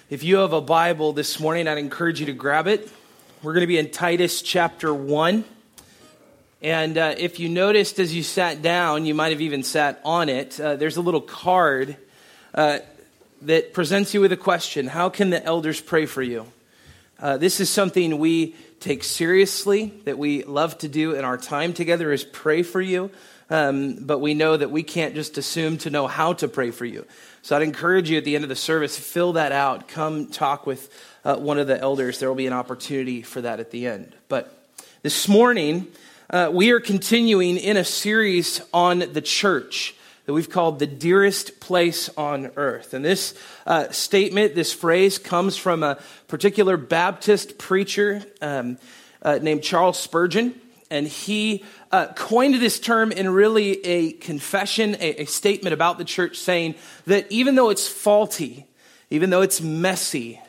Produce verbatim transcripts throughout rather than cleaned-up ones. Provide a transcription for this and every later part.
If you have a Bible this morning, I'd encourage you to grab it. We're going to be in Titus chapter one. And uh, if you noticed as you sat down, you might have even sat on it, uh, there's a little card uh, that presents you with a question. How can the elders pray for you? Uh, this is something we take seriously, that we love to do in our time together, is pray for you. Um, but we know that we can't just assume to know how to pray for you. So I'd encourage you at the end of the service, fill that out. Come talk with uh, one of the elders. There will be an opportunity for that at the end. But this morning, uh, we are continuing in a series on the church that we've called the dearest place on earth. And this uh, statement, this phrase, comes from a particular Baptist preacher um, uh, named Charles Spurgeon. And he uh, coined this term in really a confession, a, a statement about the church, saying that even though it's faulty, even though it's messy,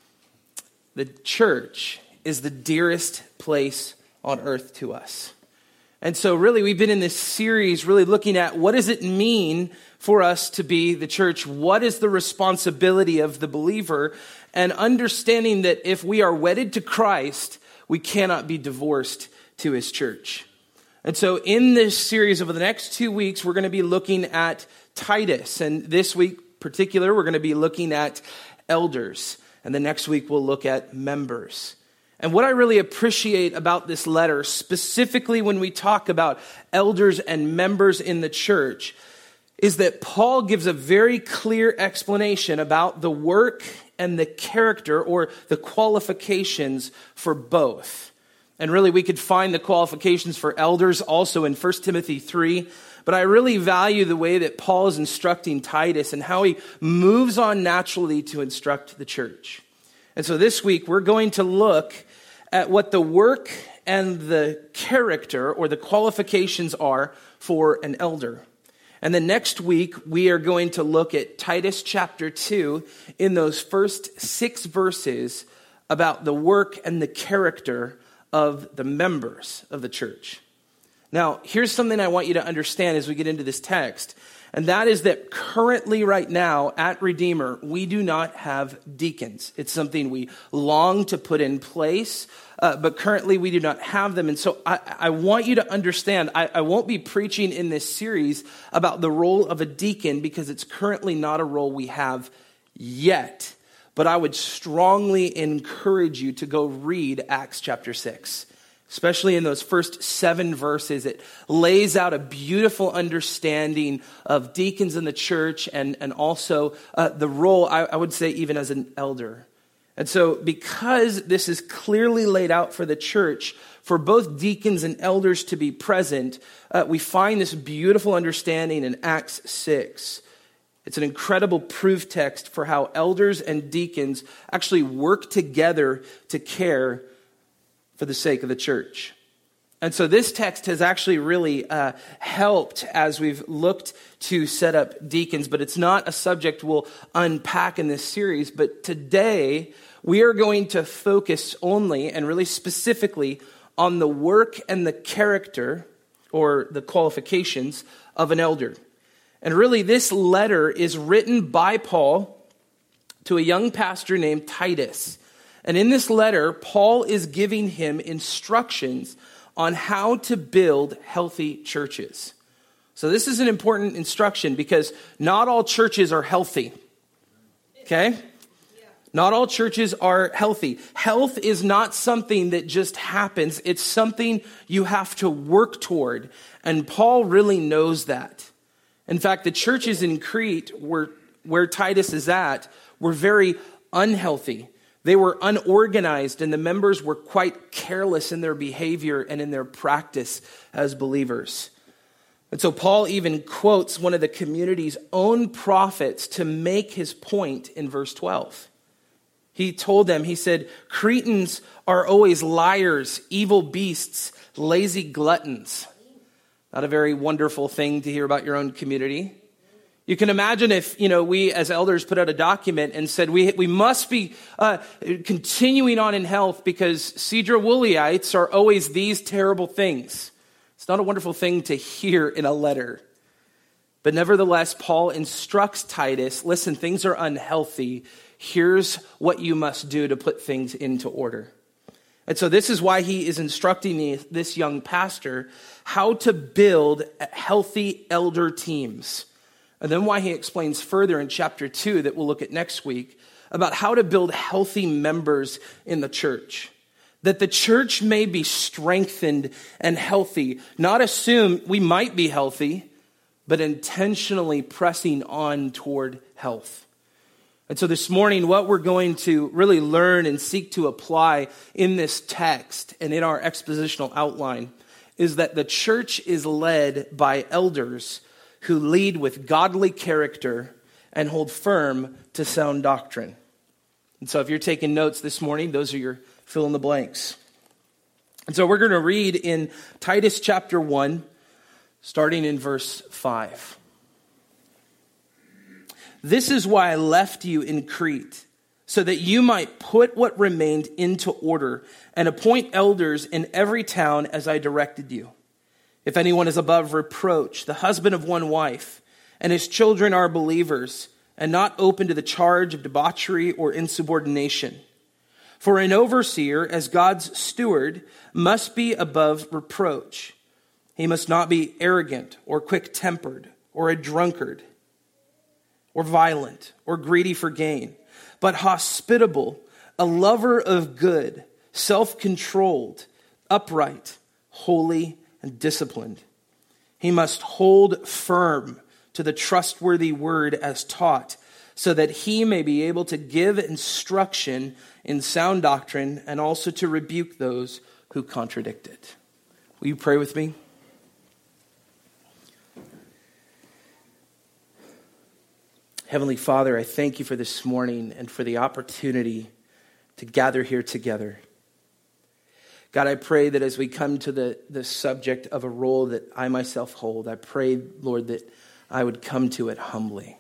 the church is the dearest place on earth to us. And so really we've been in this series really looking at what does it mean for us to be the church? What is the responsibility of the believer? And understanding that if we are wedded to Christ, we cannot be divorced to his church. And so in this series over the next two weeks, we're going to be looking at Titus. And this week particular, we're going to be looking at elders. And the next week, we'll look at members. And what I really appreciate about this letter, specifically when we talk about elders and members in the church, is that Paul gives a very clear explanation about the work and the character or the qualifications for both. And really, we could find the qualifications for elders also in First Timothy three. But I really value the way that Paul is instructing Titus and how he moves on naturally to instruct the church. And so this week, we're going to look at what the work and the character or the qualifications are for an elder. And then next week, we are going to look at Titus chapter two in those first six verses about the work and the character of the members of the church. Now, here's something I want you to understand as we get into this text, and that is that currently right now at Redeemer, we do not have deacons. It's something we long to put in place, uh, but currently we do not have them. And so I, I want you to understand, I, I won't be preaching in this series about the role of a deacon because it's currently not a role we have yet. But I would strongly encourage you to go read Acts chapter six, especially in those first seven verses. It lays out a beautiful understanding of deacons in the church and, and also uh, the role, I, I would say, even as an elder. And so because this is clearly laid out for the church, for both deacons and elders to be present, uh, we find this beautiful understanding in Acts six. It's an incredible proof text for how elders and deacons actually work together to care for the sake of the church. And so this text has actually really uh, helped as we've looked to set up deacons, but it's not a subject we'll unpack in this series. But today, we are going to focus only and really specifically on the work and the character or the qualifications of an elder. And really, this letter is written by Paul to a young pastor named Titus. And in this letter, Paul is giving him instructions on how to build healthy churches. So this is an important instruction because not all churches are healthy. Okay? Not all churches are healthy. Health is not something that just happens. It's something you have to work toward. And Paul really knows that. In fact, the churches in Crete, where, where Titus is at, were very unhealthy. They were unorganized, and the members were quite careless in their behavior and in their practice as believers. And so Paul even quotes one of the community's own prophets to make his point in verse twelve. He told them, he said, Cretans are always liars, evil beasts, lazy gluttons. Not a very wonderful thing to hear about your own community. You can imagine if, you know, we as elders put out a document and said we we must be uh, continuing on in health because Cedra Woolleyites are always these terrible things. It's not a wonderful thing to hear in a letter. But nevertheless, Paul instructs Titus, listen, things are unhealthy. Here's what you must do to put things into order. And so this is why he is instructing this young pastor how to build healthy elder teams. And then why he explains further in chapter two that we'll look at next week about how to build healthy members in the church. That the church may be strengthened and healthy, not assume we might be healthy, but intentionally pressing on toward health. And so this morning, what we're going to really learn and seek to apply in this text and in our expositional outline is that the church is led by elders who lead with godly character and hold firm to sound doctrine. And so if you're taking notes this morning, those are your fill in the blanks. And so we're going to read in Titus chapter one, starting in verse five. This is why I left you in Crete, so that you might put what remained into order and appoint elders in every town as I directed you. If anyone is above reproach, the husband of one wife, and his children are believers, and not open to the charge of debauchery or insubordination. For an overseer, as God's steward, must be above reproach. He must not be arrogant or quick-tempered or a drunkard, or violent, or greedy for gain, but hospitable, a lover of good, self-controlled, upright, holy, and disciplined. He must hold firm to the trustworthy word as taught, so that he may be able to give instruction in sound doctrine and also to rebuke those who contradict it. Will you pray with me? Heavenly Father, I thank you for this morning and for the opportunity to gather here together. God, I pray that as we come to the, the subject of a role that I myself hold, I pray, Lord, that I would come to it humbly.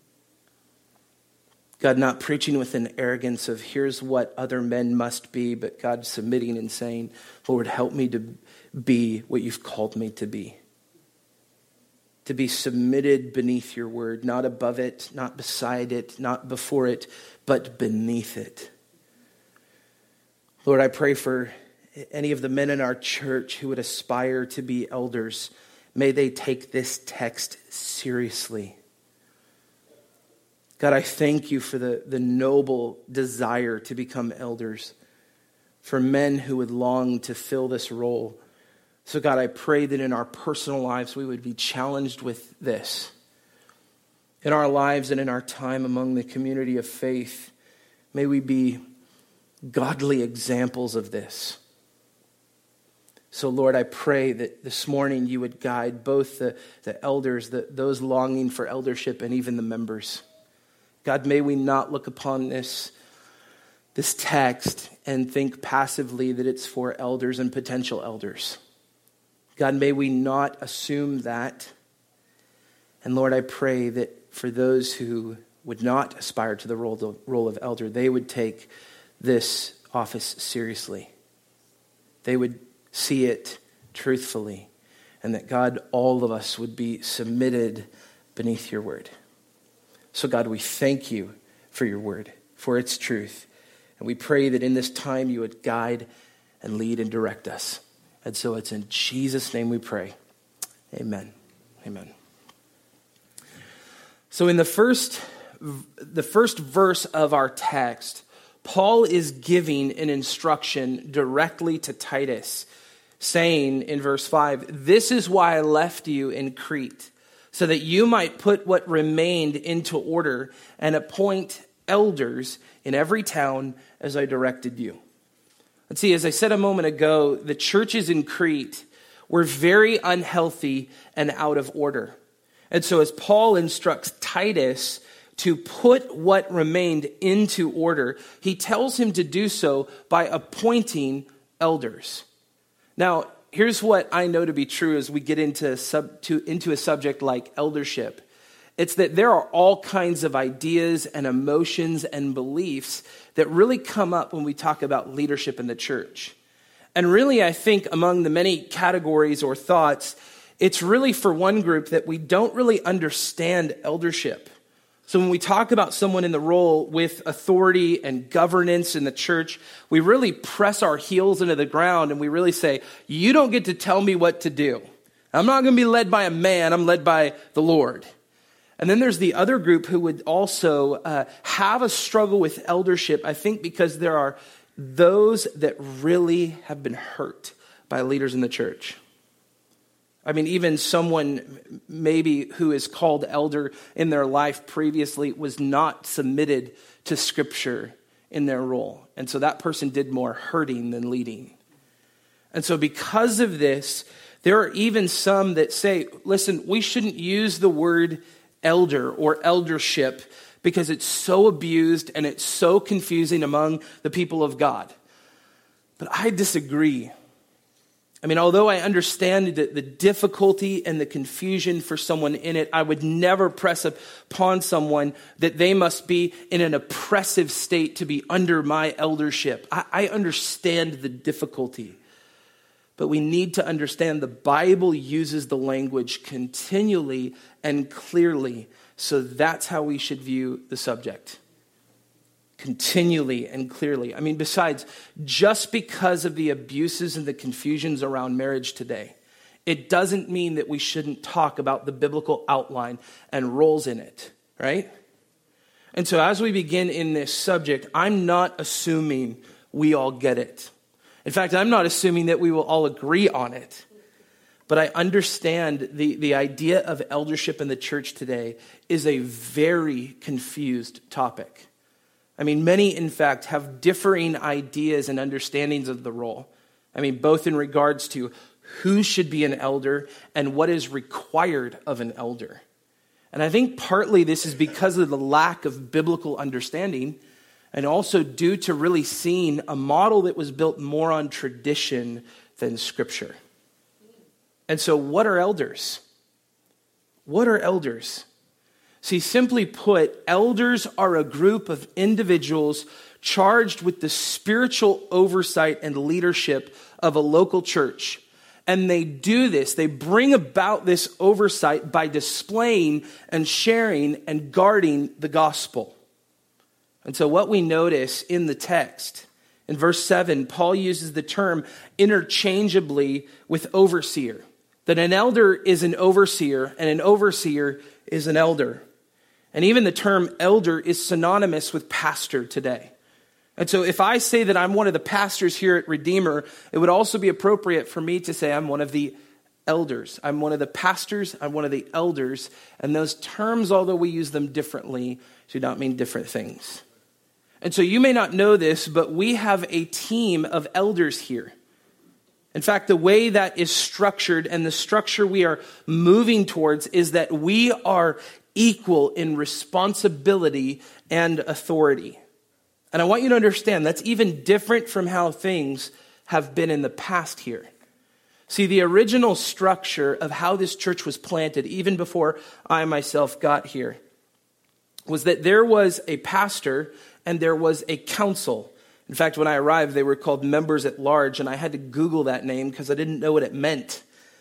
God, not preaching with an arrogance of here's what other men must be, but God submitting and saying, Lord, help me to be what you've called me to be. To be submitted beneath your word, not above it, not beside it, not before it, but beneath it. Lord, I pray for any of the men in our church who would aspire to be elders. May they take this text seriously. God, I thank you for the, the noble desire to become elders, for men who would long to fill this role. So God, I pray that in our personal lives we would be challenged with this. In our lives and in our time among the community of faith, may we be godly examples of this. So Lord, I pray that this morning you would guide both the, the elders, the, those longing for eldership, and even the members. God, may we not look upon this, this text and think passively that it's for elders and potential elders. God, may we not assume that. And Lord, I pray that for those who would not aspire to the role of, role of elder, they would take this office seriously. They would see it truthfully. And that God, all of us would be submitted beneath your word. So God, we thank you for your word, for its truth. And we pray that in this time you would guide and lead and direct us. And so it's in Jesus' name we pray. Amen. Amen. So in the first, the first verse of our text, Paul is giving an instruction directly to Titus, saying in verse five, "This is why I left you in Crete, so that you might put what remained into order and appoint elders in every town as I directed you." Let's see, as I said a moment ago, the churches in Crete were very unhealthy and out of order. And so as Paul instructs Titus to put what remained into order, he tells him to do so by appointing elders. Now, here's what I know to be true as we get into, sub, to, into a subject like eldership. It's that there are all kinds of ideas and emotions and beliefs that really come up when we talk about leadership in the church. And really, I think among the many categories or thoughts, it's really for one group that we don't really understand eldership. So when we talk about someone in the role with authority and governance in the church, we really press our heels into the ground and we really say, you don't get to tell me what to do. I'm not going to be led by a man, I'm led by the Lord. And then there's the other group who would also uh, have a struggle with eldership, I think because there are those that really have been hurt by leaders in the church. I mean, even someone maybe who is called elder in their life previously was not submitted to Scripture in their role. And so that person did more hurting than leading. And so because of this, there are even some that say, listen, we shouldn't use the word elder or eldership because it's so abused and it's so confusing among the people of God. But I disagree. I mean, although I understand the, the difficulty and the confusion for someone in it, I would never press upon someone that they must be in an oppressive state to be under my eldership. I, I understand the difficulty, but we need to understand the Bible uses the language continually and clearly, so that's how we should view the subject. Continually and clearly. I mean, besides, just because of the abuses and the confusions around marriage today, it doesn't mean that we shouldn't talk about the biblical outline and roles in it, right? And so as we begin in this subject, I'm not assuming we all get it. In fact, I'm not assuming that we will all agree on it. But I understand the, the idea of eldership in the church today is a very confused topic. I mean, many, in fact, have differing ideas and understandings of the role. I mean, both in regards to who should be an elder and what is required of an elder. And I think partly this is because of the lack of biblical understanding and also due to really seeing a model that was built more on tradition than Scripture. And so what are elders? What are elders? See, simply put, elders are a group of individuals charged with the spiritual oversight and leadership of a local church. And they do this, they bring about this oversight by displaying and sharing and guarding the gospel. And so what we notice in the text, in verse seven, Paul uses the term interchangeably with overseer. That an elder is an overseer and an overseer is an elder. And even the term elder is synonymous with pastor today. And so if I say that I'm one of the pastors here at Redeemer, it would also be appropriate for me to say I'm one of the elders. I'm one of the pastors, I'm one of the elders. And those terms, although we use them differently, do not mean different things. And so you may not know this, but we have a team of elders here. In fact, the way that is structured and the structure we are moving towards is that we are equal in responsibility and authority. And I want you to understand that's even different from how things have been in the past here. See, the original structure of how this church was planted, even before I myself got here, was that there was a pastor and there was a council. In fact, when I arrived, they were called members at large, and I had to Google that name because I didn't know what it meant.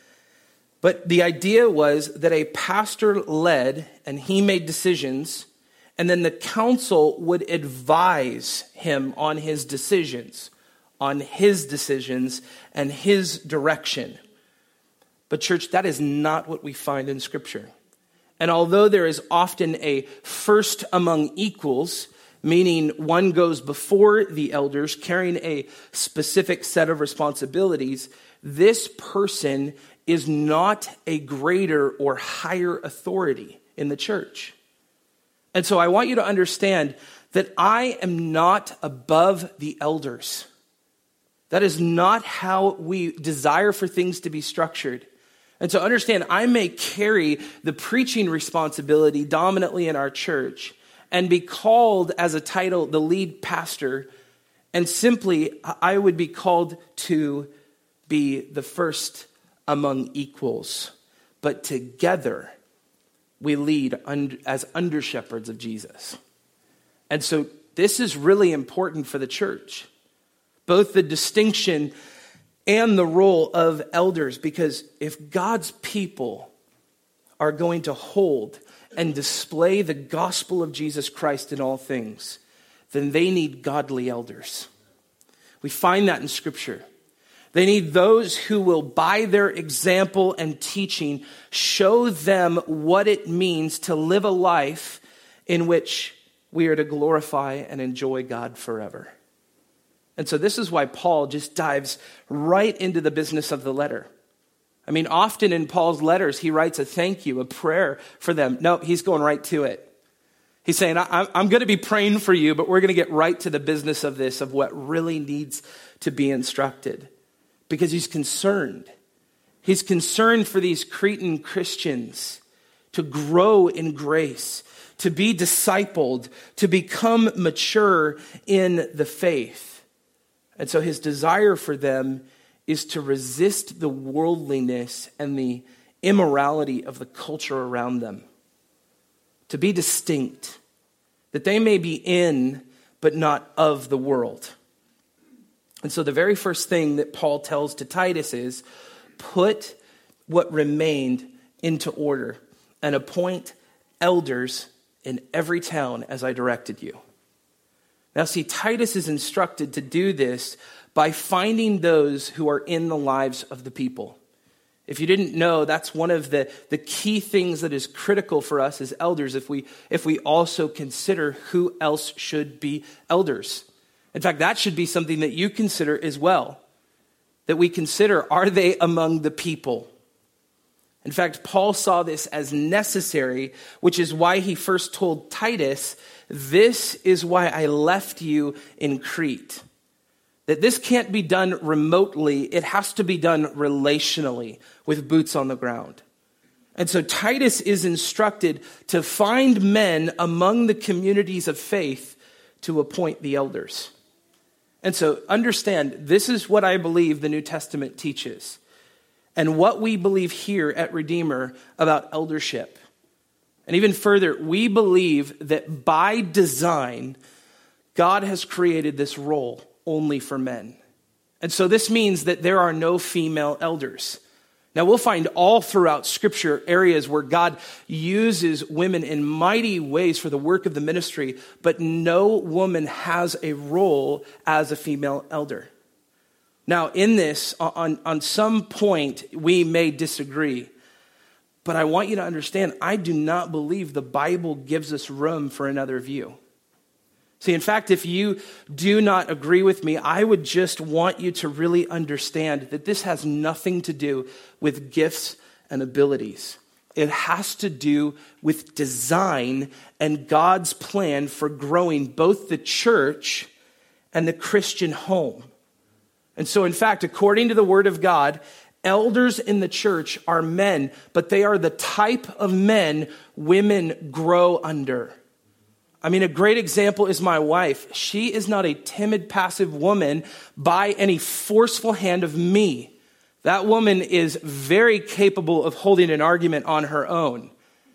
But the idea was that a pastor led, and he made decisions, and then the council would advise him on his decisions, on his decisions and his direction. But church, that is not what we find in Scripture. And although there is often a first among equals, meaning one goes before the elders carrying a specific set of responsibilities, this person is not a greater or higher authority in the church. And so I want you to understand that I am not above the elders. That is not how we desire for things to be structured. And so understand, I may carry the preaching responsibility dominantly in our church and be called as a title, the lead pastor, and simply I would be called to be the first among equals. But together, we lead under, as under shepherds of Jesus. And so this is really important for the church, both the distinction and the role of elders, because if God's people are going to hold and display the gospel of Jesus Christ in all things, then they need godly elders. We find that in Scripture. They need those who will, by their example and teaching, show them what it means to live a life in which we are to glorify and enjoy God forever. And so this is why Paul just dives right into the business of the letter. I mean, often in Paul's letters, he writes a thank you, a prayer for them. No, he's going right to it. He's saying, I, I'm going to be praying for you, but we're going to get right to the business of this, of what really needs to be instructed. Because he's concerned. He's concerned for these Cretan Christians to grow in grace, to be discipled, to become mature in the faith. And so his desire for them is to resist the worldliness and the immorality of the culture around them. To be distinct, that they may be in, but not of the world. And so the very first thing that Paul tells to Titus is, put what remained into order and appoint elders in every town as I directed you. Now see, Titus is instructed to do this by finding those who are in the lives of the people. If you didn't know, that's one of the, the key things that is critical for us as elders if we, if we also consider who else should be elders. In fact, that should be something that you consider as well. That we consider, are they among the people? In fact, Paul saw this as necessary, which is why he first told Titus, this is why I left you in Crete. That this can't be done remotely. It has to be done relationally with boots on the ground. And so Titus is instructed to find men among the communities of faith to appoint the elders. And so understand, this is what I believe the New Testament teaches. And what we believe here at Redeemer about eldership. And even further, we believe that by design, God has created this role only for men. And so this means that there are no female elders. Now we'll find all throughout Scripture areas where God uses women in mighty ways for the work of the ministry, but no woman has a role as a female elder. Now in this, on, on some point, we may disagree, but I want you to understand, I do not believe the Bible gives us room for another view. See, in fact, if you do not agree with me, I would just want you to really understand that this has nothing to do with gifts and abilities. It has to do with design and God's plan for growing both the church and the Christian home. And so, in fact, according to the Word of God, elders in the church are men, but they are the type of men women grow under. I mean, a great example is my wife. She is not a timid, passive woman by any forceful hand of me. That woman is very capable of holding an argument on her own.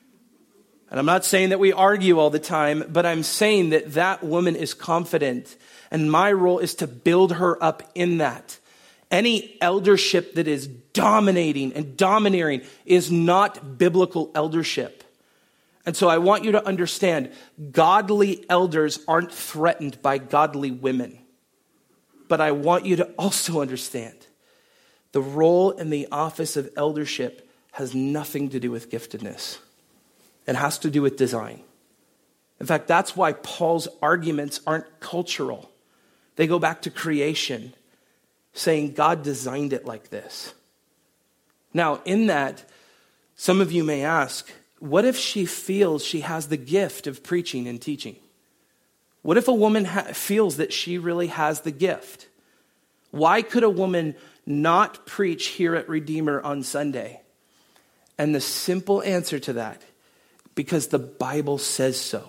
And I'm not saying that we argue all the time, but I'm saying that that woman is confident. And my role is to build her up in that. Any eldership that is dominating and domineering is not biblical eldership. And so I want you to understand, godly elders aren't threatened by godly women. But I want you to also understand, the role and the office of eldership has nothing to do with giftedness. It has to do with design. In fact, that's why Paul's arguments aren't cultural. They go back to creation, saying God designed it like this. Now, in that, some of you may ask, what if she feels she has the gift of preaching and teaching? What if a woman ha- feels that she really has the gift? Why could a woman not preach here at Redeemer on Sunday? And the simple answer to that, because the Bible says so.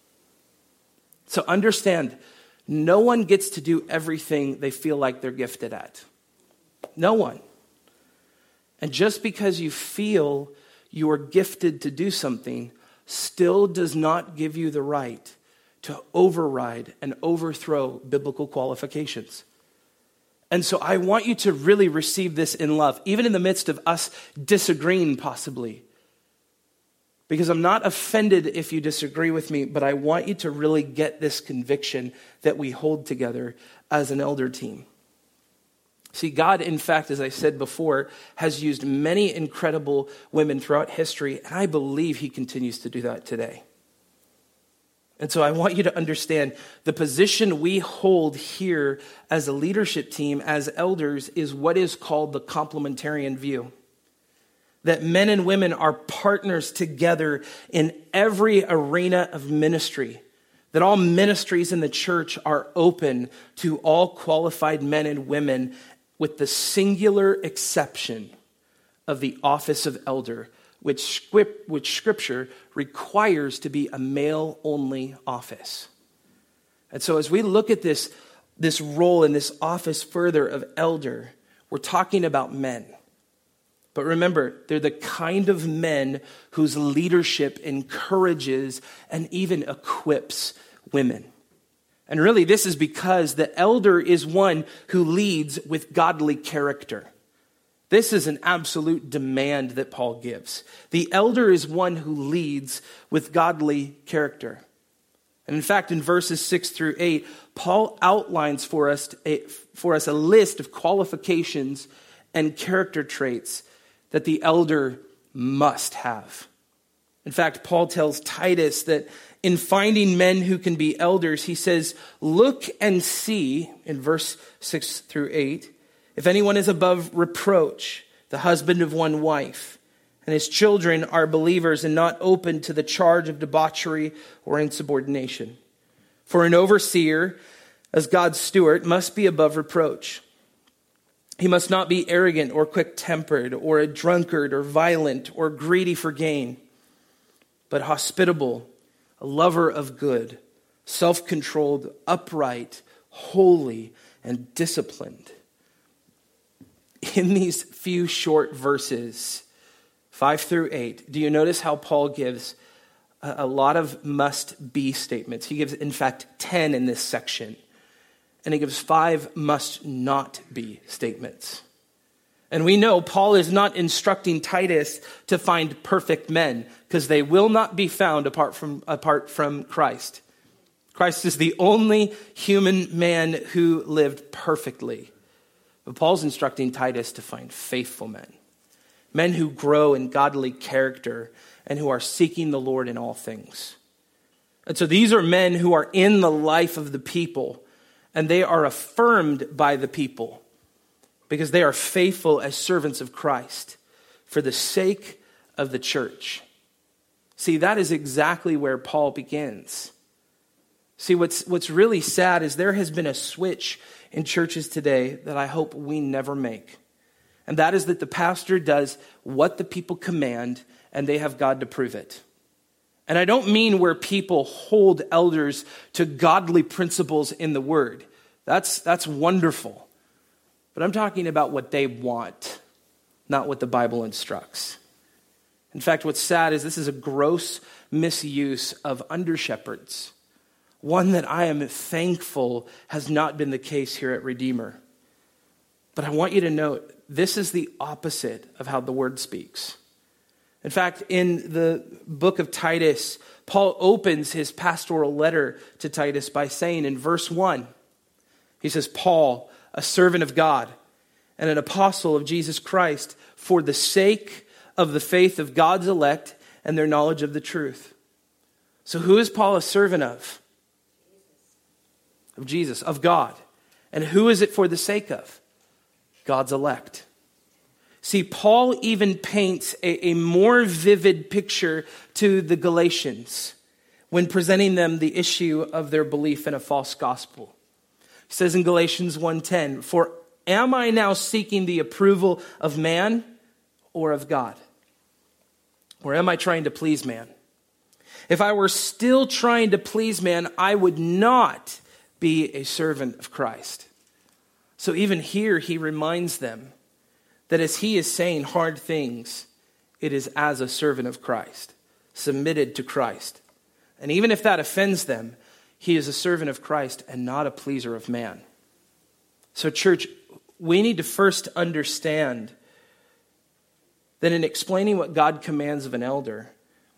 So understand, no one gets to do everything they feel like they're gifted at. No one. And just because you feel you are gifted to do something still does not give you the right to override and overthrow biblical qualifications. And so I want you to really receive this in love, even in the midst of us disagreeing possibly. Because I'm not offended if you disagree with me, but I want you to really get this conviction that we hold together as an elder team. See, God, in fact, as I said before, has used many incredible women throughout history, and I believe he continues to do that today. And so I want you to understand the position we hold here as a leadership team, as elders, is what is called the complementarian view. That men and women are partners together in every arena of ministry. That all ministries in the church are open to all qualified men and women, with the singular exception of the office of elder, which, which Scripture requires to be a male-only office. And so as we look at this, this role in this office further of elder, we're talking about men. But remember, they're the kind of men whose leadership encourages and even equips women. And really, this is because the elder is one who leads with godly character. This is an absolute demand that Paul gives. The elder is one who leads with godly character. And in fact, in verses six through eight, Paul outlines for us a, for us a list of qualifications and character traits that the elder must have. In fact, Paul tells Titus that in finding men who can be elders, he says, look and see, in verse six through eight, if anyone is above reproach, the husband of one wife, and his children are believers and not open to the charge of debauchery or insubordination. For an overseer, as God's steward, must be above reproach. He must not be arrogant or quick-tempered or a drunkard or violent or greedy for gain, but hospitable, a lover of good, self-controlled, upright, holy, and disciplined. In these few short verses, five through eight, do you notice how Paul gives a, a lot of must-be statements? He gives, in fact, ten in this section. And he gives five must-not-be statements. And we know Paul is not instructing Titus to find perfect men, because they will not be found apart from, apart from Christ. Christ is the only human man who lived perfectly. But Paul's instructing Titus to find faithful men. Men who grow in godly character and who are seeking the Lord in all things. And so these are men who are in the life of the people, and they are affirmed by the people because they are faithful as servants of Christ for the sake of the church. See, that is exactly where Paul begins. See, what's, what's really sad is there has been a switch in churches today that I hope we never make. And that is that the pastor does what the people command and they have God to prove it. And I don't mean where people hold elders to godly principles in the word. That's, that's wonderful. But I'm talking about what they want, not what the Bible instructs. In fact, what's sad is this is a gross misuse of under-shepherds. One that I am thankful has not been the case here at Redeemer. But I want you to note, this is the opposite of how the word speaks. In fact, in the book of Titus, Paul opens his pastoral letter to Titus by saying in verse one, he says, Paul, a servant of God and an apostle of Jesus Christ, for the sake of the faith of God's elect and their knowledge of the truth. So who is Paul a servant of? Of Jesus, of God. And who is it for the sake of? God's elect. See, Paul even paints a, a more vivid picture to the Galatians when presenting them the issue of their belief in a false gospel. He says in Galatians one ten, for am I now seeking the approval of man or of God? Or am I trying to please man? If I were still trying to please man, I would not be a servant of Christ. So even here, he reminds them that as he is saying hard things, it is as a servant of Christ, submitted to Christ. And even if that offends them, he is a servant of Christ and not a pleaser of man. So church, we need to first understand that in explaining what God commands of an elder,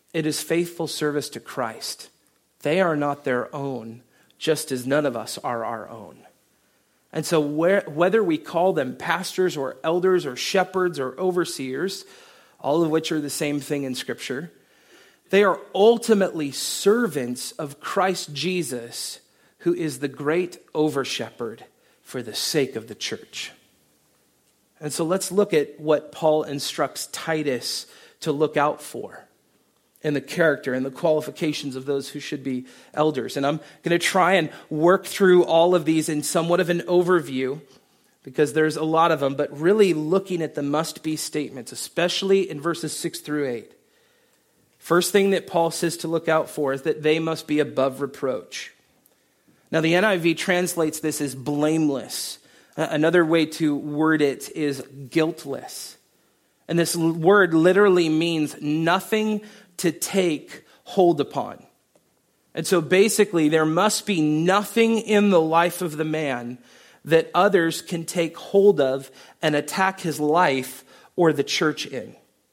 It is faithful service to Christ. They are not their own, just as none of us are our own. And so where, whether we call them pastors or elders or shepherds or overseers, all of which are the same thing in Scripture, they are ultimately servants of Christ Jesus, who is the great over-shepherd for the sake of the church. And so let's look at what Paul instructs Titus to look out for in the character and the qualifications of those who should be elders. And I'm going to try and work through all of these in somewhat of an overview, because there's a lot of them, but really looking at the must-be statements, especially in verses six through eight. First thing that Paul says to look out for is that they must be above reproach. Now, the N I V translates this as blameless. Another way to word it is guiltless. And this word literally means nothing to take hold upon. And so basically, there must be nothing in the life of the man that others can take hold of and attack his life or the church in.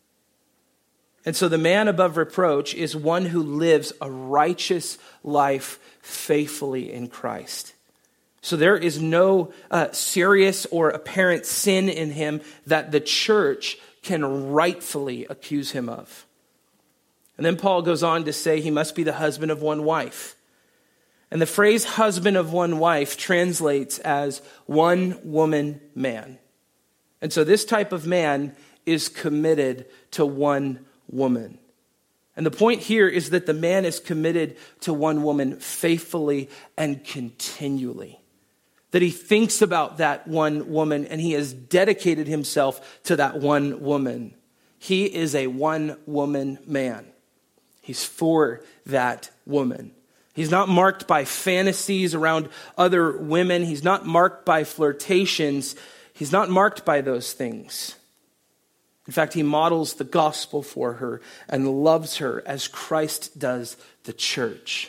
And so the man above reproach is one who lives a righteous life faithfully in Christ. So there is no uh, serious or apparent sin in him that the church can rightfully accuse him of. And then Paul goes on to say he must be the husband of one wife. And the phrase husband of one wife translates as one woman man. And so this type of man is committed to one woman. And the point here is that the man is committed to one woman faithfully and continually. That he thinks about that one woman and he has dedicated himself to that one woman. He is a one-woman man. He's for that woman. He's not marked by fantasies around other women. He's not marked by flirtations. He's not marked by those things. In fact, he models the gospel for her and loves her as Christ does the church.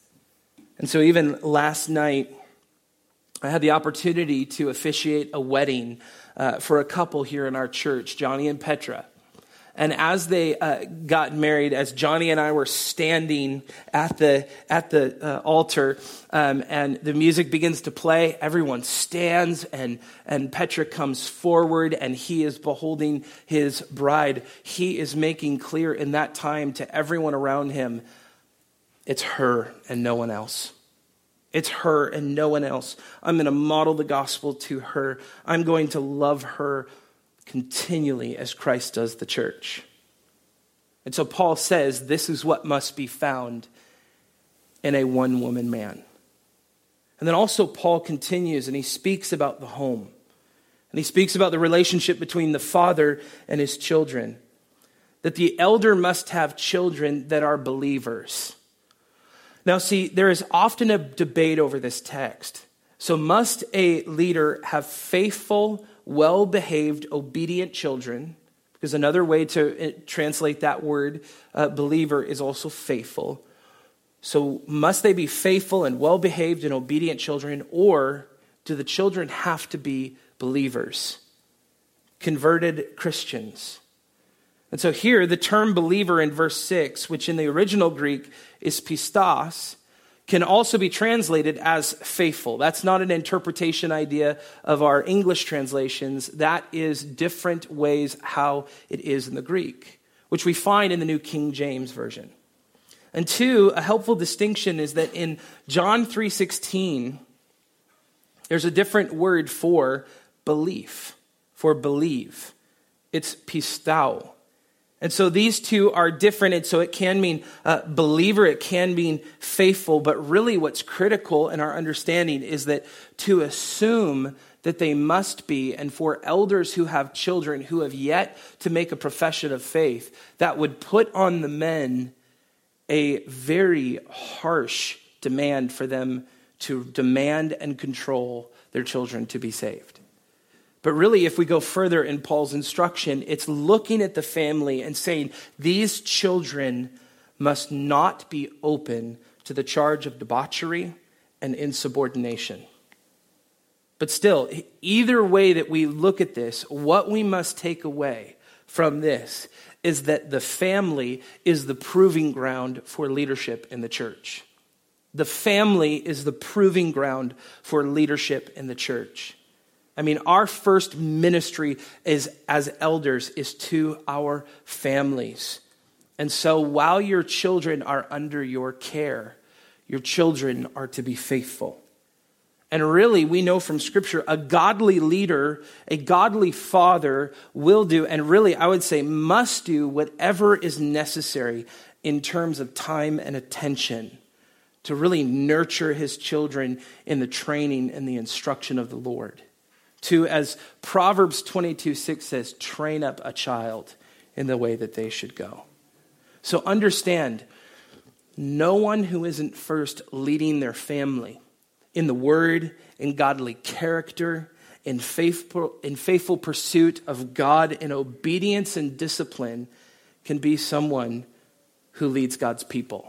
And so even last night, I had the opportunity to officiate a wedding uh, for a couple here in our church, Johnny and Petra. And as they uh, got married, as Johnny and I were standing at the at the uh, altar, um, and the music begins to play, everyone stands, and and Petra comes forward, and he is beholding his bride. He is making clear in that time to everyone around him, it's her and no one else. It's her and no one else. I'm going to model the gospel to her. I'm going to love her continually as Christ does the church. And so Paul says this is what must be found in a one-woman man. And then also Paul continues and he speaks about the home. And he speaks about the relationship between the father and his children. That the elder must have children that are believers. Now see, there is often a debate over this text. So must a leader have faithful, well-behaved, obedient children? Because another way to translate that word, uh, believer, is also faithful. So must they be faithful and well-behaved and obedient children, or do the children have to be believers, converted Christians? And so here, the term believer in verse six, which in the original Greek is pistos, can also be translated as faithful. That's not an interpretation idea of our English translations. That is different ways how it is in the Greek, which we find in the New King James Version. And two, a helpful distinction is that in John three sixteen, there's a different word for belief, for believe. It's pistao. And so these two are different, and so it can mean uh, believer, it can mean faithful, but really what's critical in our understanding is that to assume that they must be, and for elders who have children who have yet to make a profession of faith, that would put on the men a very harsh demand for them to demand and control their children to be saved. But really, if we go further in Paul's instruction, it's looking at the family and saying, these children must not be open to the charge of debauchery and insubordination. But still, either way that we look at this, what we must take away from this is that the family is the proving ground for leadership in the church. The family is the proving ground for leadership in the church. I mean, our first ministry is as elders is to our families. And so while your children are under your care, your children are to be faithful. And really, we know from Scripture, a godly leader, a godly father will do, and really, I would say must do whatever is necessary in terms of time and attention to really nurture his children in the training and the instruction of the Lord. To, as Proverbs twenty-two six says, train up a child in the way that they should go. So understand, no one who isn't first leading their family in the word, in godly character, in faithful, in faithful pursuit of God, in obedience and discipline, can be someone who leads God's people.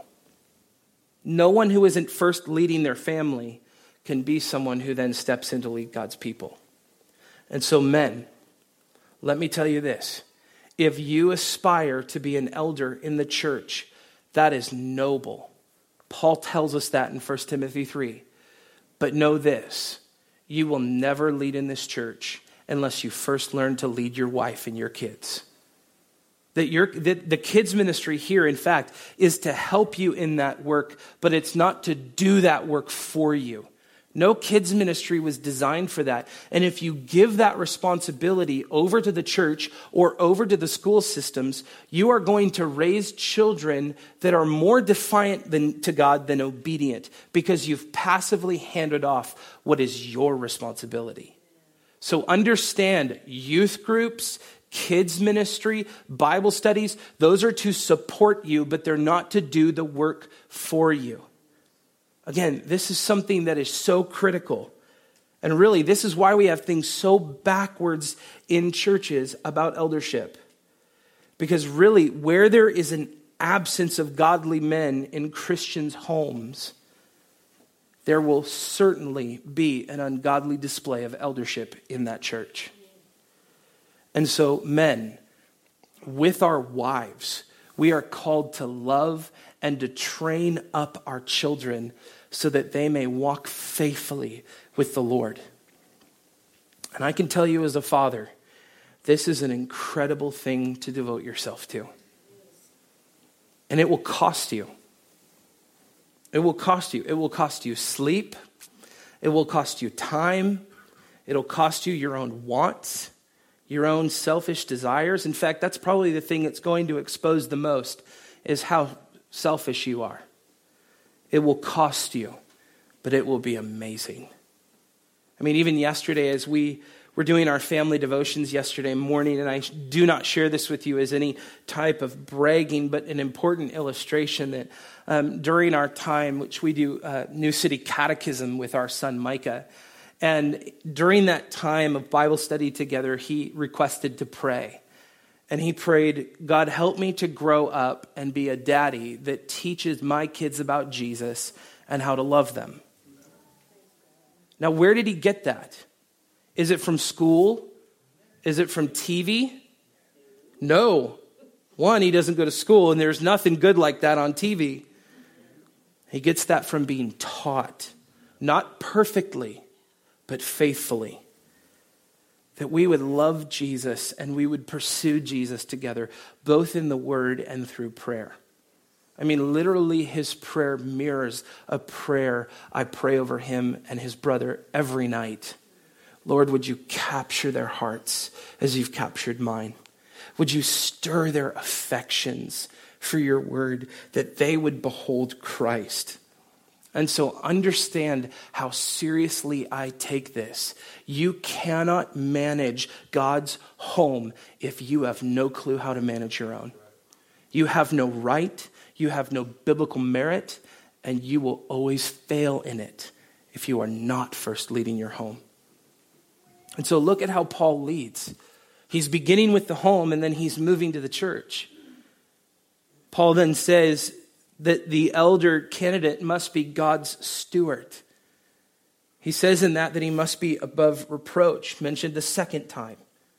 No one who isn't first leading their family can be someone who then steps in to lead God's people. And so men, let me tell you this. If you aspire to be an elder in the church, that is noble. Paul tells us that in First Timothy three. But know this, you will never lead in this church unless you first learn to lead your wife and your kids. That your that the kids ministry here, in fact, is to help you in that work, but it's not to do that work for you. No kids ministry was designed for that. And if you give that responsibility over to the church or over to the school systems, you are going to raise children that are more defiant than, to God than obedient, because you've passively handed off what is your responsibility. So understand, youth groups, kids ministry, Bible studies, those are to support you, but they're not to do the work for you. Again, this is something that is so critical. And really, this is why we have things so backwards in churches about eldership. Because really, where there is an absence of godly men in Christians' homes, there will certainly be an ungodly display of eldership in that church. And so, men, with our wives, we are called to love and to train up our children so that they may walk faithfully with the Lord. And I can tell you as a father, this is an incredible thing to devote yourself to. And it will cost you. It will cost you. It will cost you sleep. It will cost you time. It'll cost you your own wants, your own selfish desires. In fact, that's probably the thing that's going to expose the most, is how selfish you are. It will cost you, but it will be amazing. I mean, even yesterday, as we were doing our family devotions yesterday morning, and I do not share this with you as any type of bragging, but an important illustration that um, during our time, which we do uh, New City Catechism with our son Micah, and during that time of Bible study together, he requested to pray. And he prayed, God, help me to grow up and be a daddy that teaches my kids about Jesus and how to love them. Now, where did he get that? Is it from school? Is it from T V? No. One, he doesn't go to school, and there's nothing good like that on T V. He gets that from being taught, not perfectly, but faithfully. That we would love Jesus and we would pursue Jesus together, both in the word and through prayer. I mean, literally his prayer mirrors a prayer I pray over him and his brother every night. Lord, would you capture their hearts as you've captured mine? Would you stir their affections for your word, that they would behold Christ? And so understand how seriously I take this. You cannot manage God's home if you have no clue how to manage your own. You have no right, you have no biblical merit, and you will always fail in it if you are not first leading your home. And so look at how Paul leads. He's beginning with the home, and then he's moving to the church. Paul then says that the elder candidate must be God's steward. He says in that that he must be above reproach, mentioned the second time.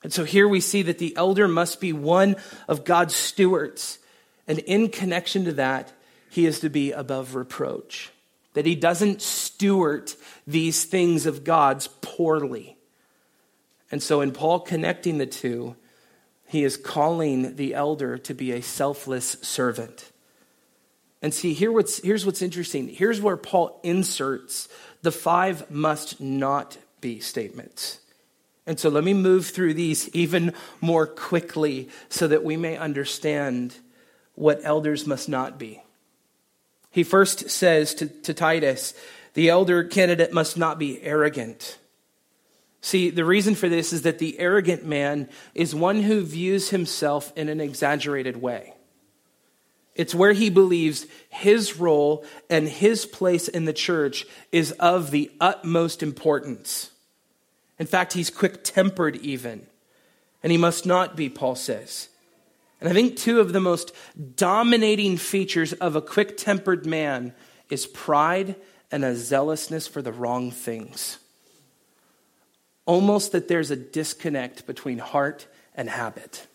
And so here we see that the elder must be one of God's stewards. And in connection to that, he is to be above reproach. That he doesn't steward these things of God's poorly. And so in Paul connecting the two, he is calling the elder to be a selfless servant. And see, here what's, here's what's interesting. Here's where Paul inserts the five must not be statements. And so let me move through these even more quickly so that we may understand what elders must not be. He first says to, to Titus, the elder candidate must not be arrogant. See, the reason for this is that the arrogant man is one who views himself in an exaggerated way. It's where he believes his role and his place in the church is of the utmost importance. In fact, he's quick-tempered even. And he must not be, Paul says. And I think two of the most dominating features of a quick-tempered man is pride and a zealousness for the wrong things. Almost that there's a disconnect between heart and habit.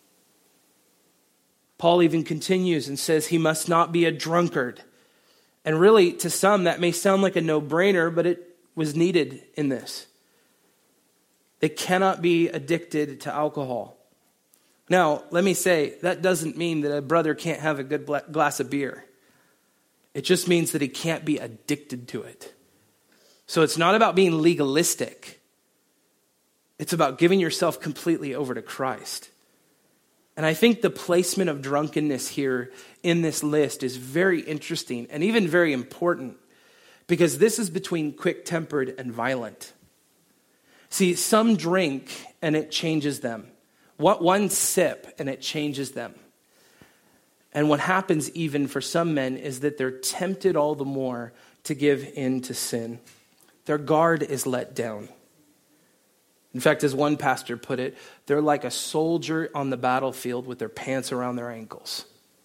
Paul even continues and says he must not be a drunkard. And really, to some, that may sound like a no-brainer, but it was needed in this. They cannot be addicted to alcohol. Now, let me say, that doesn't mean that a brother can't have a good glass of beer. It just means that he can't be addicted to it. So it's not about being legalistic. It's about giving yourself completely over to Christ. And I think the placement of drunkenness here in this list is very interesting and even very important because this is between quick-tempered and violent. See, some drink and it changes them. What one sip and it changes them. And what happens even for some men is that they're tempted all the more to give in to sin. Their guard is let down. In fact, as one pastor put it, they're like a soldier on the battlefield with their pants around their ankles.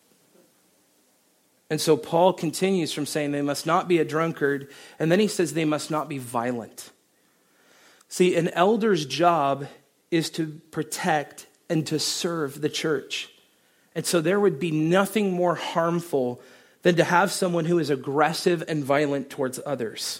And so Paul continues from saying they must not be a drunkard, and then he says they must not be violent. See, an elder's job is to protect and to serve the church. And so there would be nothing more harmful than to have someone who is aggressive and violent towards others.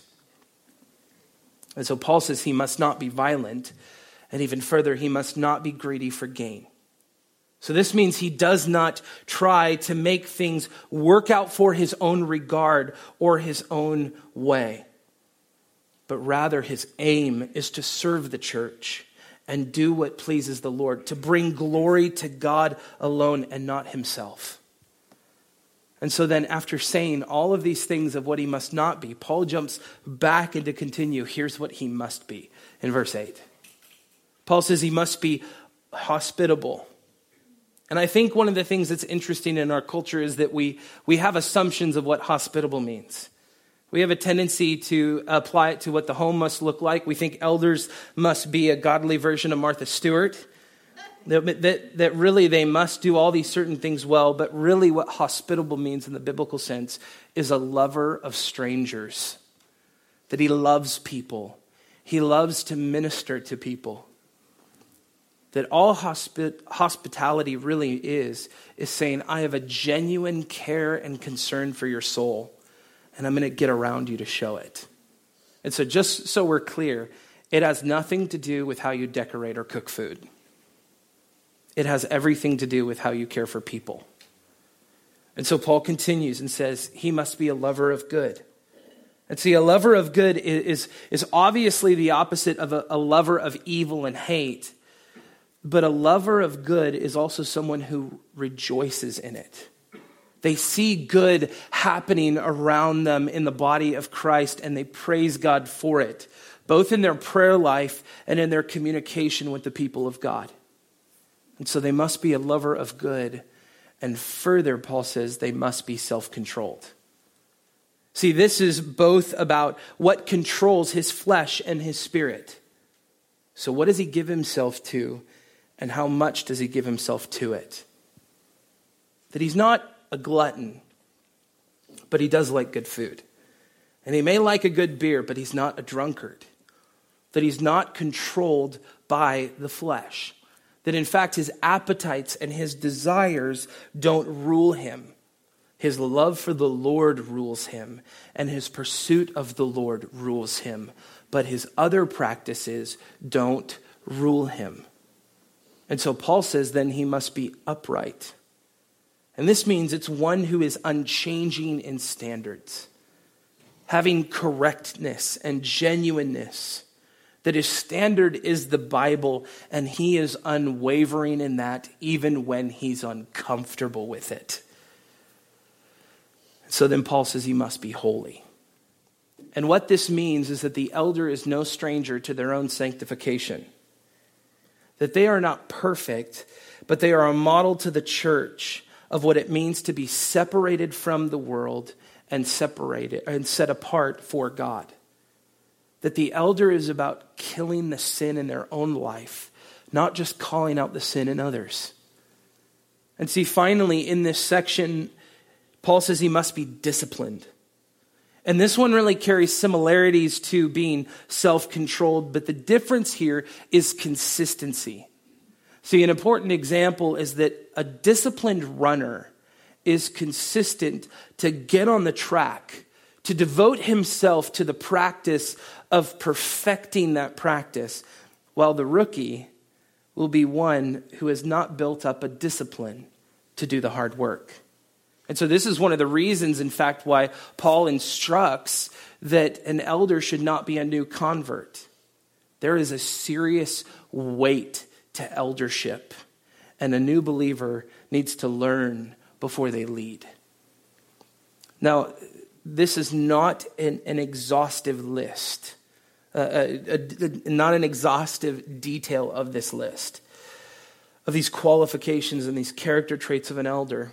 And so Paul says he must not be violent, and even further, he must not be greedy for gain. So this means he does not try to make things work out for his own regard or his own way. But rather his aim is to serve the church and do what pleases the Lord, to bring glory to God alone and not himself. And so then after saying all of these things of what he must not be, Paul jumps back and to continue. Here's what he must be in verse eight. Paul says he must be hospitable. And I think one of the things that's interesting in our culture is that we, we have assumptions of what hospitable means. We have a tendency to apply it to what the home must look like. We think elders must be a godly version of Martha Stewart. That, that, that really they must do all these certain things well, but really what hospitable means in the biblical sense is a lover of strangers. That he loves people. He loves to minister to people. That all hospi- hospitality really is, is saying, I have a genuine care and concern for your soul. And I'm going to get around you to show it. And so just so we're clear, it has nothing to do with how you decorate or cook food. It has everything to do with how you care for people. And so Paul continues and says, he must be a lover of good. And see, a lover of good is, is obviously the opposite of a, a lover of evil and hate. But a lover of good is also someone who rejoices in it. They see good happening around them in the body of Christ, and they praise God for it, both in their prayer life and in their communication with the people of God. And so they must be a lover of good. And further, Paul says, they must be self-controlled. See, this is both about what controls his flesh and his spirit. So what does he give himself to, and how much does he give himself to it? That he's not a glutton, but he does like good food. And he may like a good beer, but he's not a drunkard. That he's not controlled by the flesh. That in fact his appetites and his desires don't rule him. His love for the Lord rules him, and his pursuit of the Lord rules him. But his other practices don't rule him. And so Paul says then he must be upright. And this means it's one who is unchanging in standards, having correctness and genuineness, that his standard is the Bible and he is unwavering in that even when he's uncomfortable with it. So then Paul says he must be holy. And what this means is that the elder is no stranger to their own sanctification. That they are not perfect, but they are a model to the church of what it means to be separated from the world and separated and set apart for God. That the elder is about killing the sin in their own life, not just calling out the sin in others. And see, finally, in this section, Paul says he must be disciplined. And this one really carries similarities to being self-controlled, but the difference here is consistency. See, an important example is that a disciplined runner is consistent to get on the track, to devote himself to the practice of perfecting that practice, while the rookie will be one who has not built up a discipline to do the hard work. And so this is one of the reasons, in fact, why Paul instructs that an elder should not be a new convert. There is a serious weight to eldership, and a new believer needs to learn before they lead. Now, this is not an, an exhaustive list, uh, a, a, a, not an exhaustive detail of this list, of these qualifications and these character traits of an elder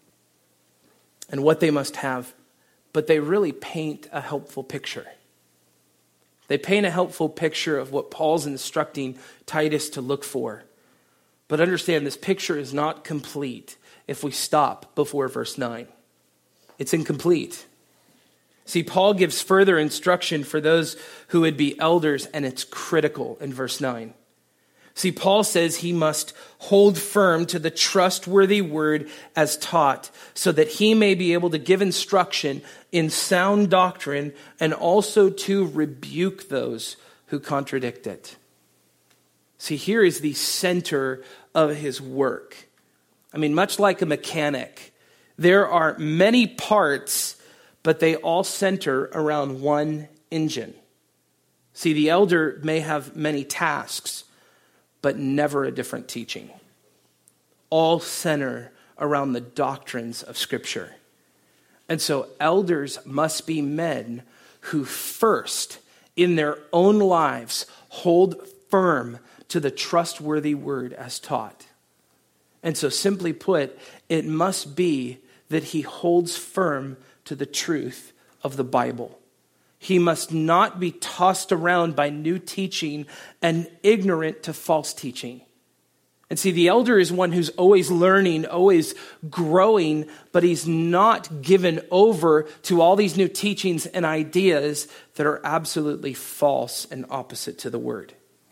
and what they must have, but they really paint a helpful picture. They paint a helpful picture of what Paul's instructing Titus to look for. But understand, this picture is not complete if we stop before verse nine. It's incomplete. See, Paul gives further instruction for those who would be elders, and it's critical in verse nine. See, Paul says he must hold firm to the trustworthy word as taught, so that he may be able to give instruction in sound doctrine and also to rebuke those who contradict it. See, here is the center of his work. I mean, much like a mechanic, there are many parts, but they all center around one engine. See, the elder may have many tasks, but never a different teaching. All center around the doctrines of Scripture. And so elders must be men who first, in their own lives, hold firm to the trustworthy word as taught. And so simply put, it must be that he holds firm to the truth of the Bible. He must not be tossed around by new teaching and ignorant to false teaching. And see, the elder is one who's always learning, always growing, but he's not given over to all these new teachings and ideas that are absolutely false and opposite to the word.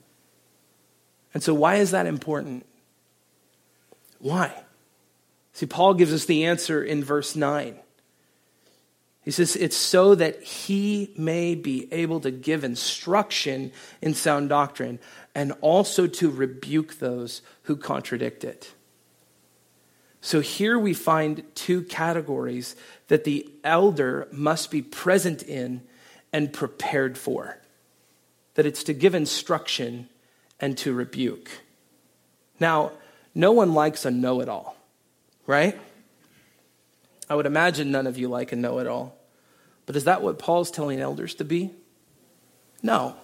And so why is that important? Why? See, Paul gives us the answer in verse nine. He says, it's so that he may be able to give instruction in sound doctrine and also to rebuke those who contradict it. So here we find two categories that the elder must be present in and prepared for. That it's to give instruction and to rebuke. Now, no one likes a know-it-all, right? I would imagine none of you like a know-it-all. But is that what Paul's telling elders to be? No.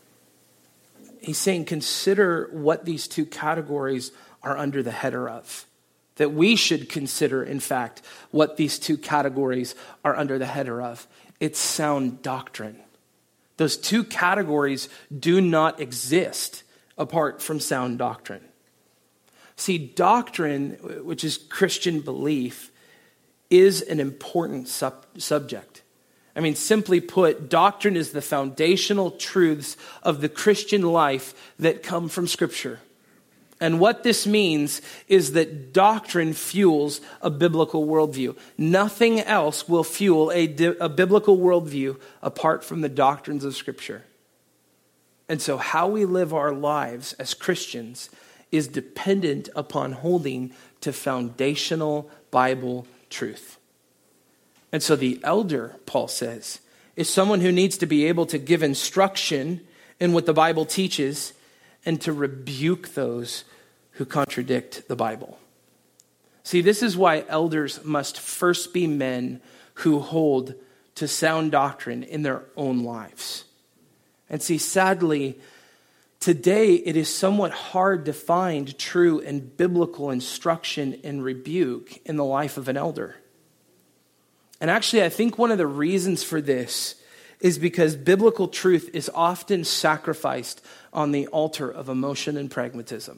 He's saying consider what these two categories are under the header of. That we should consider, in fact, what these two categories are under the header of. It's sound doctrine. Those two categories do not exist apart from sound doctrine. See, doctrine, which is Christian belief, is an important sub- subject. I mean, simply put, doctrine is the foundational truths of the Christian life that come from Scripture. And what this means is that doctrine fuels a biblical worldview. Nothing else will fuel a, di- a biblical worldview apart from the doctrines of Scripture. And so how we live our lives as Christians is dependent upon holding to foundational Bible truth. And so the elder, Paul says, is someone who needs to be able to give instruction in what the Bible teaches and to rebuke those who contradict the Bible. See, this is why elders must first be men who hold to sound doctrine in their own lives. And see, sadly, today it is somewhat hard to find true and biblical instruction and rebuke in the life of an elder. And actually, I think one of the reasons for this is because biblical truth is often sacrificed on the altar of emotion and pragmatism.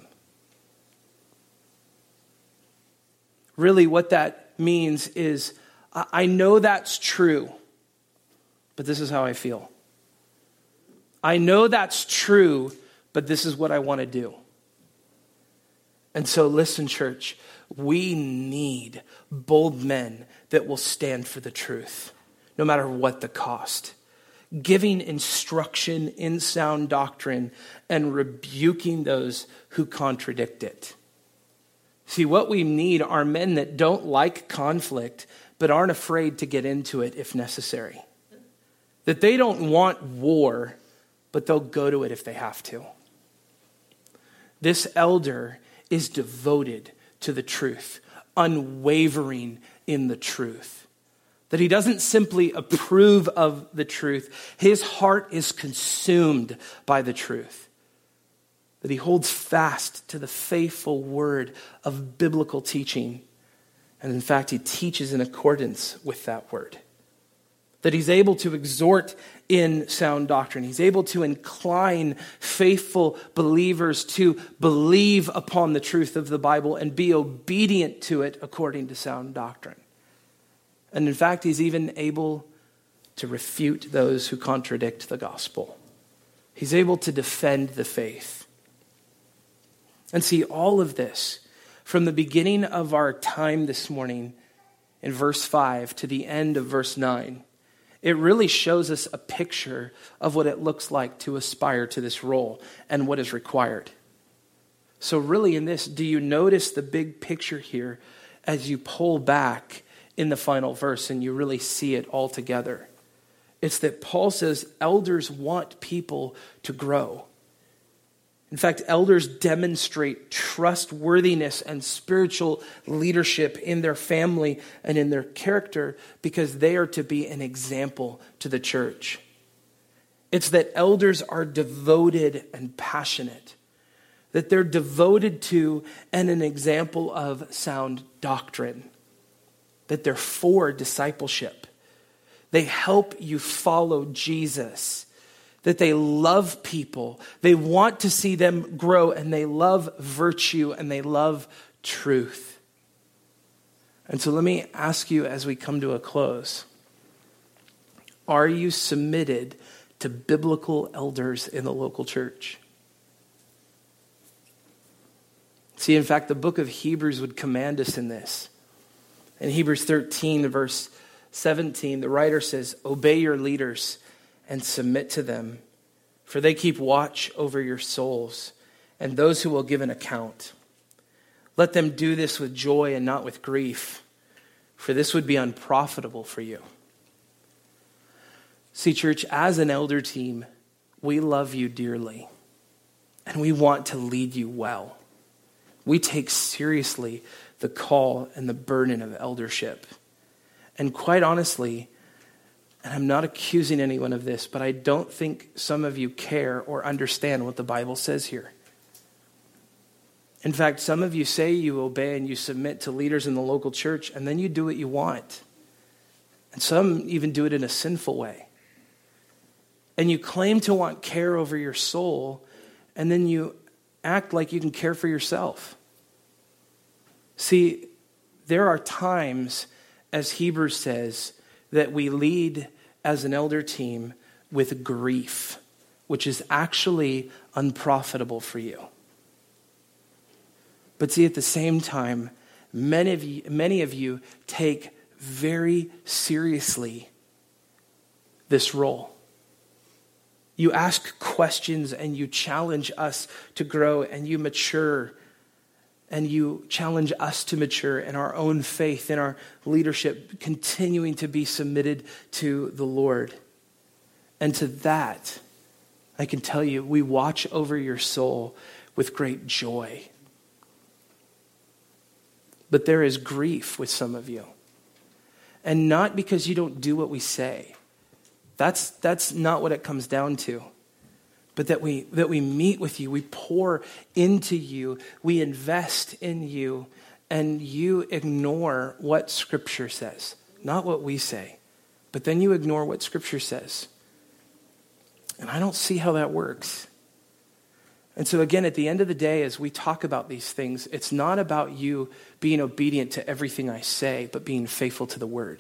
Really, what that means is, I know that's true, but this is how I feel. I know that's true, but this is what I want to do. And so listen, church, we need bold men that will stand for the truth, no matter what the cost. Giving instruction in sound doctrine and rebuking those who contradict it. See, what we need are men that don't like conflict, but aren't afraid to get into it if necessary. That they don't want war, but they'll go to it if they have to. This elder is devoted to the truth, unwavering in the truth. That he doesn't simply approve of the truth. His heart is consumed by the truth. That he holds fast to the faithful word of biblical teaching. And in fact, he teaches in accordance with that word. That he's able to exhort in sound doctrine. He's able to incline faithful believers to believe upon the truth of the Bible and be obedient to it according to sound doctrine. And in fact, he's even able to refute those who contradict the gospel. He's able to defend the faith. And see, all of this, from the beginning of our time this morning in verse five to the end of verse nine, it really shows us a picture of what it looks like to aspire to this role and what is required. So really in this, do you notice the big picture here as you pull back in the final verse and you really see it all together? It's that Paul says elders want people to grow. In fact, elders demonstrate trustworthiness and spiritual leadership in their family and in their character because they are to be an example to the church. It's that elders are devoted and passionate, that they're devoted to and an example of sound doctrine, that they're for discipleship. They help you follow Jesus. That they love people, they want to see them grow, and they love virtue, and they love truth. And so let me ask you as we come to a close, are you submitted to biblical elders in the local church? See, in fact, the book of Hebrews would command us in this. In Hebrews thirteen, verse seventeen, the writer says, "Obey your leaders and submit to them, for they keep watch over your souls and those who will give an account. Let them do this with joy and not with grief, for this would be unprofitable for you." See, church, as an elder team, we love you dearly, and we want to lead you well. We take seriously the call and the burden of eldership. And quite honestly, and I'm not accusing anyone of this, but I don't think some of you care or understand what the Bible says here. In fact, some of you say you obey and you submit to leaders in the local church, and then you do what you want. And some even do it in a sinful way. And you claim to want care over your soul, and then you act like you can care for yourself. See, there are times, as Hebrews says, that we lead as an elder team with grief, which is actually unprofitable for you. But see, at the same time, many of you, many of you take very seriously this role. You ask questions and you challenge us to grow and you mature and you challenge us to mature in our own faith, in our leadership, continuing to be submitted to the Lord. And to that, I can tell you, we watch over your soul with great joy. But there is grief with some of you. And not because you don't do what we say. That's, that's not what it comes down to. But that we, that we meet with you, we pour into you, we invest in you, and you ignore what Scripture says. Not what we say, but then you ignore what Scripture says. And I don't see how that works. And so again, at the end of the day, as we talk about these things, it's not about you being obedient to everything I say, but being faithful to the word.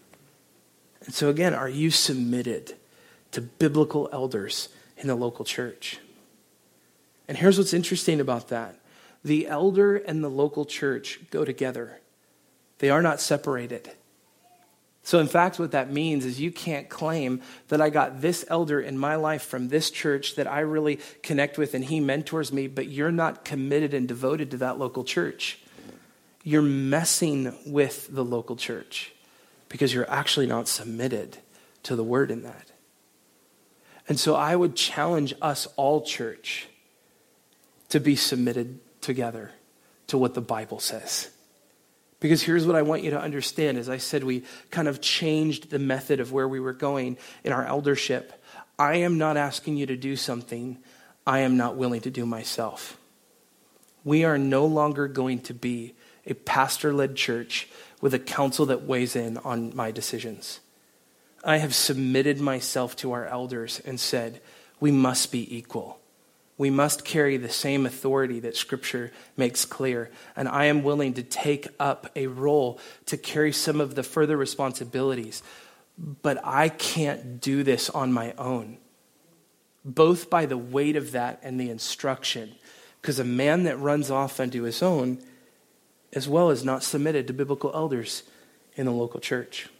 And so again, are you submitted to biblical elders in the local church? And here's what's interesting about that. The elder and the local church go together. They are not separated. So in fact, what that means is you can't claim that I got this elder in my life from this church that I really connect with and he mentors me, but you're not committed and devoted to that local church. You're messing with the local church because you're actually not submitted to the word in that. And so I would challenge us all, church, to be submitted together to what the Bible says. Because here's what I want you to understand. As I said, we kind of changed the method of where we were going in our eldership. I am not asking you to do something I am not willing to do myself. We are no longer going to be a pastor-led church with a council that weighs in on my decisions. I have submitted myself to our elders and said, we must be equal. We must carry the same authority that Scripture makes clear. And I am willing to take up a role to carry some of the further responsibilities. But I can't do this on my own, both by the weight of that and the instruction. Because a man that runs off unto his own, as well as not submitted to biblical elders in the local church.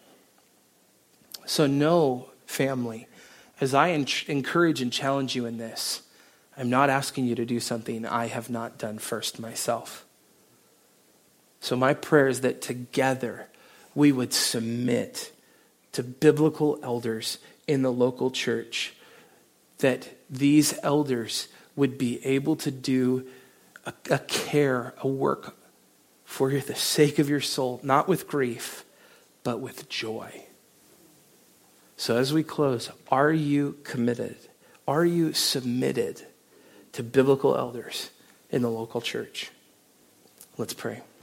So no, family, as I en- encourage and challenge you in this, I'm not asking you to do something I have not done first myself. So my prayer is that together we would submit to biblical elders in the local church, that these elders would be able to do a, a care, a work for the sake of your soul, not with grief, but with joy. So as we close, are you committed? Are you submitted to biblical elders in the local church? Let's pray.